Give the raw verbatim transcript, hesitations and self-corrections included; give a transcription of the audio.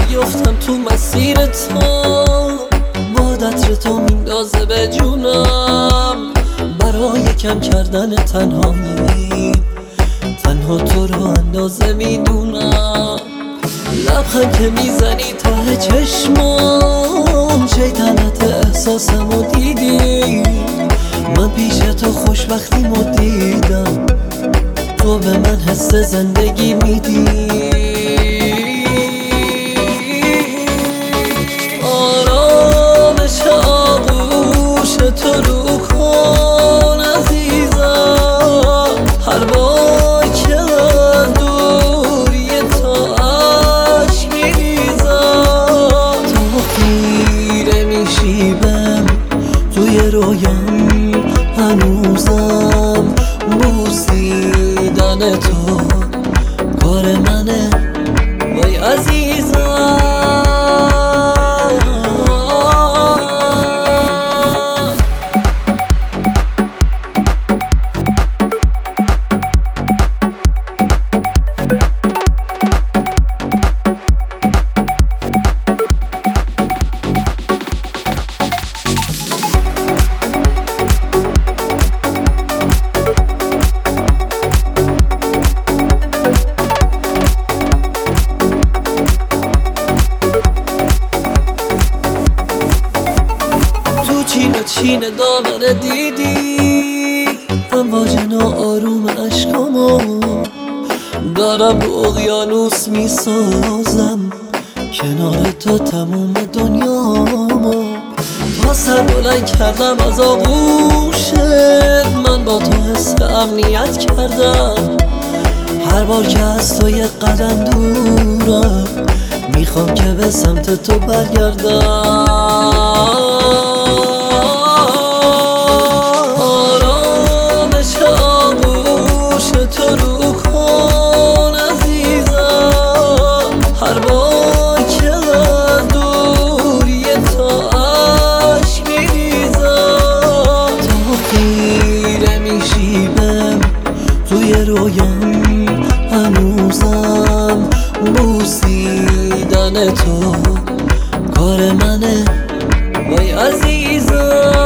بیفتم تو مسیر تو، عطر تو میندازه به جونم. برای کم کردن تنهایی تنها تو رو اندازه میدونم. لبخند که میزنی ته چشمام، شیطنت احساسمو دیدی. من پیش تو خوشبختیمو دیدم، تو به من حس زندگی میدی. تو رو کن عزیزم، هر بار که من دوری تا عشق میریزم. تو خیره میشیبم توی رویم، هنوزم بوسیدن تو کار منه وای عزیزم. چین چین دامنه دیدی، امواج ناآروم عشقامو دارم رو اقیانوس میسازم. کنار تو تموم دنیامو تا سر بلند کردم از آغوشت. من با تو حس امنیت کردم، هر بار که از تو یک قدم دورم میخوام که به سمت تو برگردم. تو رو کن عزیزم، هر بار که من دوری تا عشق میریزم. تو خیره میشیبم توی رویم، هنوزم بوسیدن تو کار منه وای عزیزم.